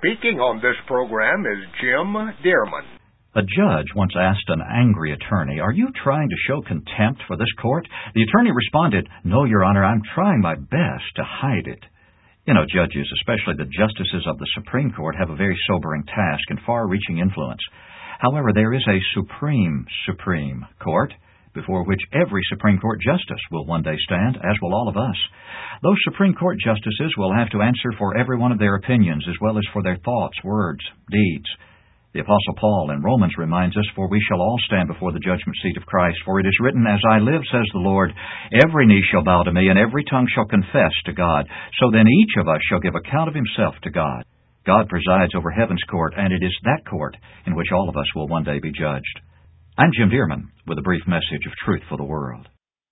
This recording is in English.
Speaking on this program is Jim Dearman. A judge once asked an angry attorney, "Are you trying to show contempt for this court?" The attorney responded, "No, Your Honor, I'm trying my best to hide it." You know, judges, especially the justices of the Supreme Court, have a very sobering task and far-reaching influence. However, there is a Supreme Court before which every Supreme Court justice will one day stand, as will all of us. Those Supreme Court justices will have to answer for every one of their opinions, as well as for their thoughts, words, deeds. The Apostle Paul in Romans reminds us, "For we shall all stand before the judgment seat of Christ. For it is written, As I live, says the Lord, every knee shall bow to me, and every tongue shall confess to God. So then each of us shall give account of himself to God." God presides over heaven's court, and it is that court in which all of us will one day be judged. I'm Jim Dearman with a brief message of truth for the world.